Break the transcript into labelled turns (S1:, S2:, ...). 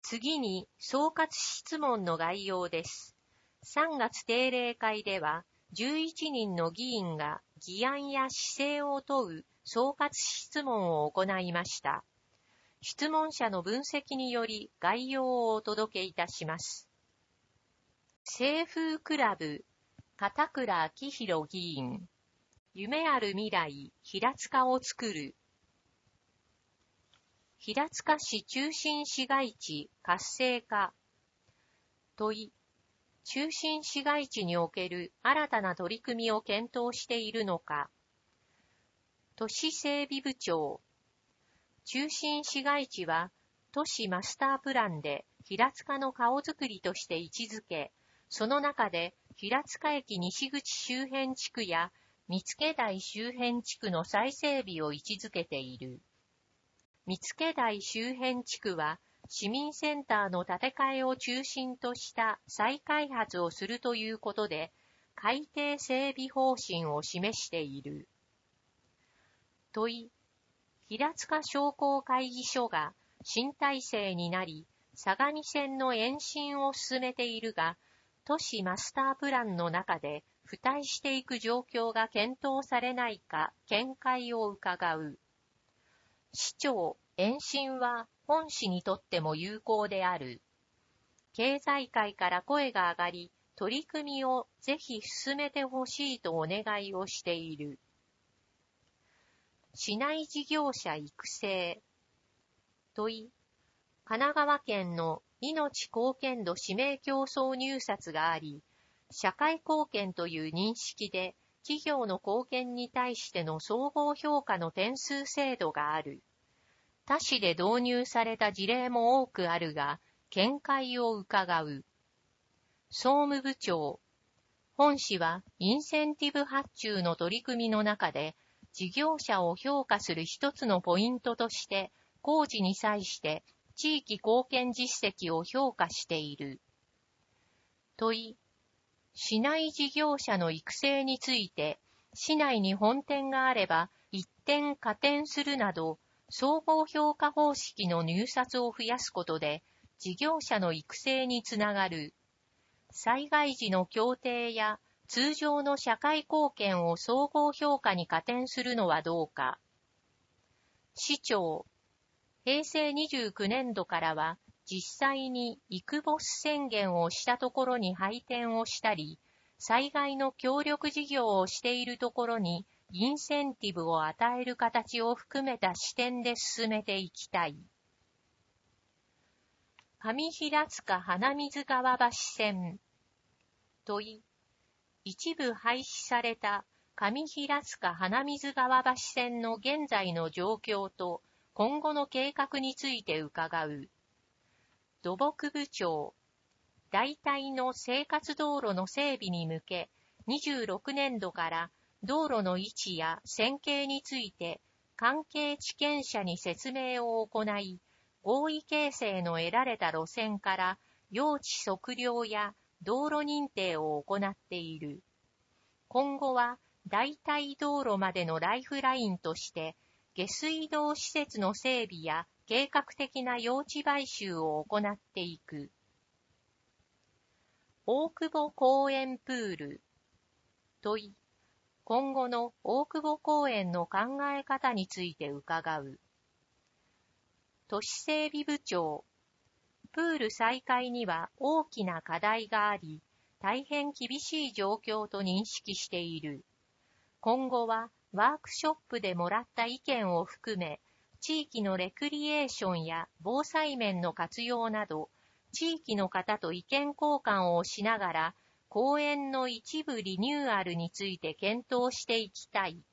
S1: 次に、総括質問の概要です。3月定例会では、11人の議員が議案や姿勢を問う総括質問を行いました。質問者の分析により概要をお届けいたします。清風クラブ、片倉明宏議員。夢ある未来、平塚をつくる。平塚市中心市街地活性化。問い。中心市街地における新たな取り組みを検討しているのか。都市整備部長。中心市街地は都市マスタープランで平塚の顔づくりとして位置づけ、その中で平塚駅西口周辺地区や見附台周辺地区の再整備を位置づけている。見附台周辺地区は市民センターの建て替えを中心とした再開発をするということで、改定整備方針を示している。問い。平塚商工会議所が新体制になり、相模線の延伸を進めているが、都市マスタープランの中で付帯していく状況が検討されないか見解を伺う。市長、延伸は本市にとっても有効である。経済界から声が上がり、取り組みをぜひ進めてほしいとお願いをしている。市内事業者育成。問い。神奈川県の命貢献度指名競争入札があり、社会貢献という認識で企業の貢献に対しての総合評価の点数制度がある。他市で導入された事例も多くあるが、見解を伺う。総務部長。本市はインセンティブ発注の取り組みの中で、事業者を評価する一つのポイントとして、工事に際して地域貢献実績を評価している。問い。市内事業者の育成について、市内に本店があれば一店加店するなど、総合評価方式の入札を増やすことで、事業者の育成につながる。災害時の協定や通常の社会貢献を総合評価に加点するのはどうか。市長。平成29年度からは、実際にイクボス宣言をしたところに配点をしたり、災害の協力事業をしているところに、インセンティブを与える形を含めた視点で進めていきたい。上平塚花水川橋線。問い。一部廃止された上平塚花水川橋線の現在の状況と今後の計画について伺う。土木部長。代替の生活道路の整備に向け、26年度から道路の位置や線形について関係地権者に説明を行い、合意形成の得られた路線から用地測量や道路認定を行っている。今後は代替道路までのライフラインとして下水道施設の整備や計画的な用地買収を行っていく。大久保公園プール。問い。今後の大久保公園の考え方について伺う。都市整備部長。プール再開には大きな課題があり、大変厳しい状況と認識している。今後はワークショップでもらった意見を含め、地域のレクリエーションや防災面の活用など、地域の方と意見交換をしながら、公園の一部リニューアルについて検討していきたい。